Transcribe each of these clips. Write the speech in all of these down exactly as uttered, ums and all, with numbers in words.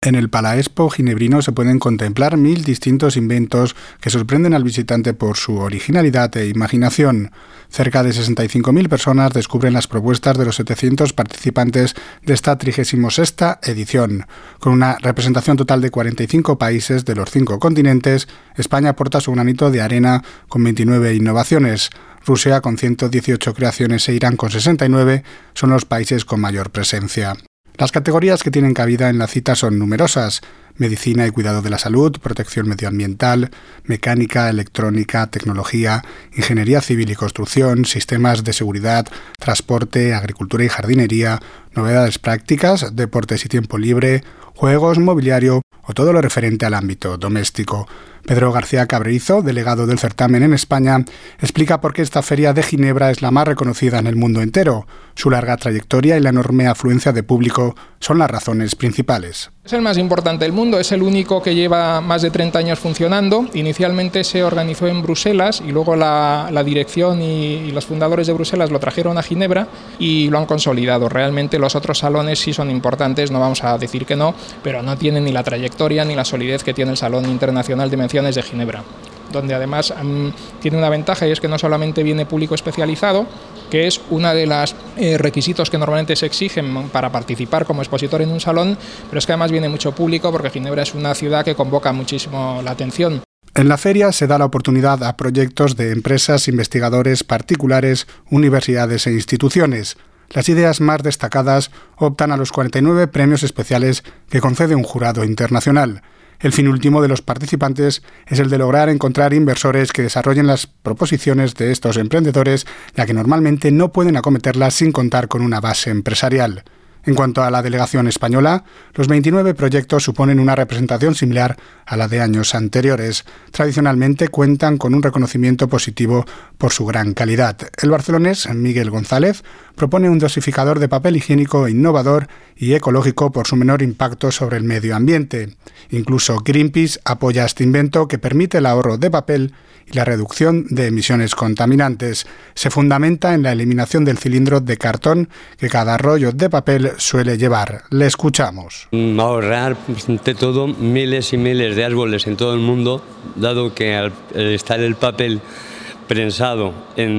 En el Palaexpo ginebrino se pueden contemplar mil distintos inventos que sorprenden al visitante por su originalidad e imaginación. Cerca de sesenta y cinco mil personas descubren las propuestas de los setecientos participantes de esta trigésima sexta edición. Con una representación total de cuarenta y cinco países de los cinco continentes, España aporta su granito de arena con veintinueve innovaciones. Rusia, con ciento dieciocho creaciones, e Irán, con sesenta y nueve, son los países con mayor presencia. Las categorías que tienen cabida en la cita son numerosas: medicina y cuidado de la salud, protección medioambiental, mecánica, electrónica, tecnología, ingeniería civil y construcción, sistemas de seguridad, transporte, agricultura y jardinería, novedades prácticas, deportes y tiempo libre, juegos, mobiliario o todo lo referente al ámbito doméstico. Pedro García Cabrerizo, delegado del certamen en España, explica por qué esta feria de Ginebra es la más reconocida en el mundo entero. Su larga trayectoria y la enorme afluencia de público son las razones principales. Es el más importante del mundo, es el único que lleva más de treinta años funcionando. Inicialmente se organizó en Bruselas y luego la, la dirección y, y los fundadores de Bruselas lo trajeron a Ginebra y lo han consolidado. Realmente los otros salones sí son importantes, no vamos a decir que no, pero no tienen ni la trayectoria ni la solidez que tiene el Salón Internacional de Menciones de Ginebra, donde además um, tiene una ventaja, y es que no solamente viene público especializado, que es uno de los eh, requisitos que normalmente se exigen para participar como expositor en un salón, pero es que además viene mucho público porque Ginebra es una ciudad que convoca muchísimo la atención. En la feria se da la oportunidad a proyectos de empresas, investigadores, particulares, universidades e instituciones. Las ideas más destacadas optan a los cuarenta y nueve premios especiales que concede un jurado internacional. El fin último de los participantes es el de lograr encontrar inversores que desarrollen las proposiciones de estos emprendedores, ya que normalmente no pueden acometerlas sin contar con una base empresarial. En cuanto a la delegación española, los veintinueve proyectos suponen una representación similar a la de años anteriores. Tradicionalmente cuentan con un reconocimiento positivo por su gran calidad. El barcelonés Miguel González propone un dosificador de papel higiénico innovador y ecológico por su menor impacto sobre el medio ambiente. Incluso Greenpeace apoya este invento que permite el ahorro de papel y la reducción de emisiones contaminantes. Se fundamenta en la eliminación del cilindro de cartón que cada rollo de papel suele llevar. Le escuchamos. Ahorrar, ante todo, miles y miles de árboles en todo el mundo, dado que al estar el papel prensado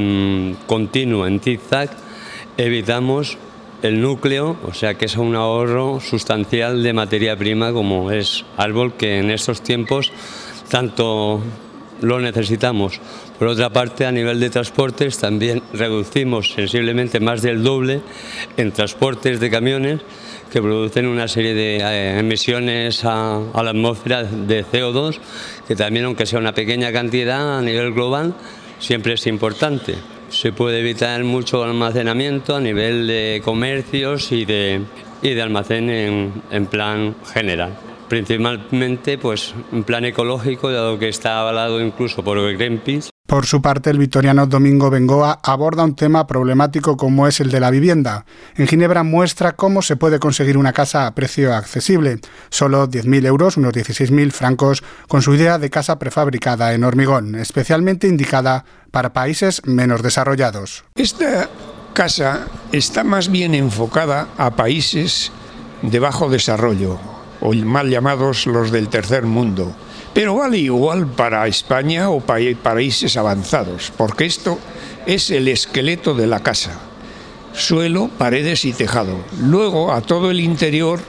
en continuo, en zigzag, evitamos el núcleo, o sea que es un ahorro sustancial de materia prima como es árbol, que en estos tiempos tanto lo necesitamos. Por otra parte, a nivel de transportes también reducimos sensiblemente más del doble en transportes de camiones, que producen una serie de eh, emisiones a, a la atmósfera de C O dos, que también, aunque sea una pequeña cantidad a nivel global, siempre es importante. Se puede evitar mucho almacenamiento a nivel de comercios y de, y de almacén en, en plan general. Principalmente pues en plan ecológico, dado que está avalado incluso por Greenpeace. Por su parte, el vitoriano Domingo Bengoa aborda un tema problemático como es el de la vivienda. En Ginebra muestra cómo se puede conseguir una casa a precio accesible, solo diez mil euros, unos dieciséis mil francos, con su idea de casa prefabricada en hormigón, especialmente indicada para países menos desarrollados. Esta casa está más bien enfocada a países de bajo desarrollo, o mal llamados los del tercer mundo. Pero vale igual para España o para países avanzados, porque esto es el esqueleto de la casa: suelo, paredes y tejado. Luego a todo el interior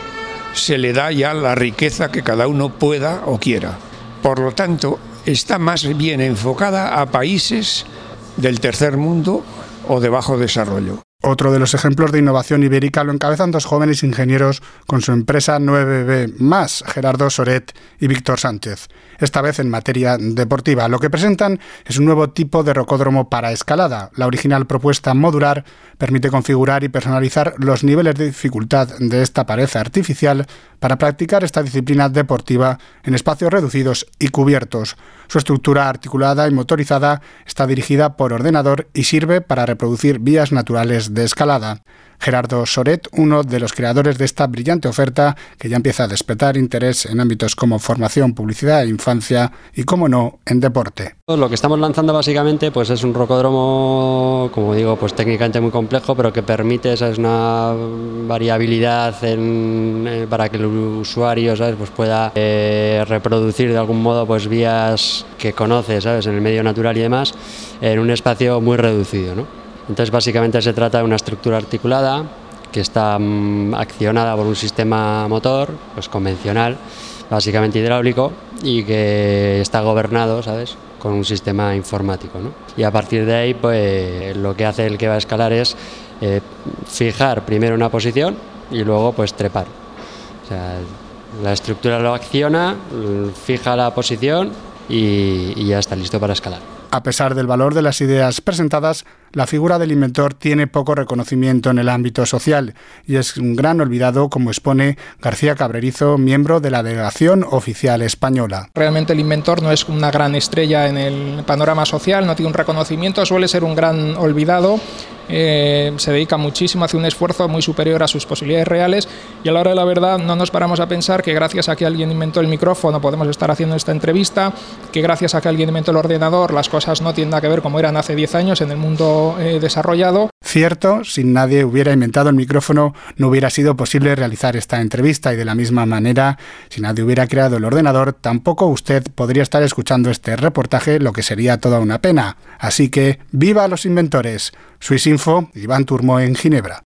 se le da ya la riqueza que cada uno pueda o quiera. Por lo tanto, está más bien enfocada a países del tercer mundo o de bajo desarrollo. Otro de los ejemplos de innovación ibérica lo encabezan dos jóvenes ingenieros con su empresa nueve B más, Gerardo Soret y Víctor Sánchez, esta vez en materia deportiva. Lo que presentan es un nuevo tipo de rocódromo para escalada. La original propuesta modular permite configurar y personalizar los niveles de dificultad de esta pared artificial para practicar esta disciplina deportiva en espacios reducidos y cubiertos. Su estructura articulada y motorizada está dirigida por ordenador y sirve para reproducir vías naturales de escalada. Gerardo Soret, uno de los creadores de esta brillante oferta que ya empieza a despertar interés en ámbitos como formación, publicidad e infancia y, como no, en deporte. Lo que estamos lanzando básicamente pues es un rocódromo, como digo, pues técnicamente muy complejo, pero que permite, ¿sabes?, una variabilidad en, eh, para que el usuario, ¿sabes?, pues pueda eh, reproducir de algún modo pues vías que conoce, ¿sabes?, en el medio natural y demás, en un espacio muy reducido, ¿no? Entonces básicamente se trata de una estructura articulada que está mm, accionada por un sistema motor pues convencional, básicamente hidráulico, y que está gobernado, ¿sabes?, con un sistema informático, ¿no? Y a partir de ahí pues lo que hace el que va a escalar es eh, fijar primero una posición y luego pues trepar. O sea, la estructura lo acciona, fija la posición y, y ya está listo para escalar. A pesar del valor de las ideas presentadas, la figura del inventor tiene poco reconocimiento en el ámbito social y es un gran olvidado, como expone García Cabrerizo, miembro de la delegación oficial española. Realmente el inventor no es una gran estrella en el panorama social, no tiene un reconocimiento, suele ser un gran olvidado. Eh, se dedica muchísimo, hace un esfuerzo muy superior a sus posibilidades reales y a la hora de la verdad no nos paramos a pensar que gracias a que alguien inventó el micrófono podemos estar haciendo esta entrevista, que gracias a que alguien inventó el ordenador las cosas no tienen nada que ver como eran hace diez años en el mundo eh, desarrollado. Cierto, si nadie hubiera inventado el micrófono no hubiera sido posible realizar esta entrevista y de la misma manera, si nadie hubiera creado el ordenador, tampoco usted podría estar escuchando este reportaje, lo que sería toda una pena. Así que ¡viva los inventores! Swissinfo, Iván Turmo en Ginebra.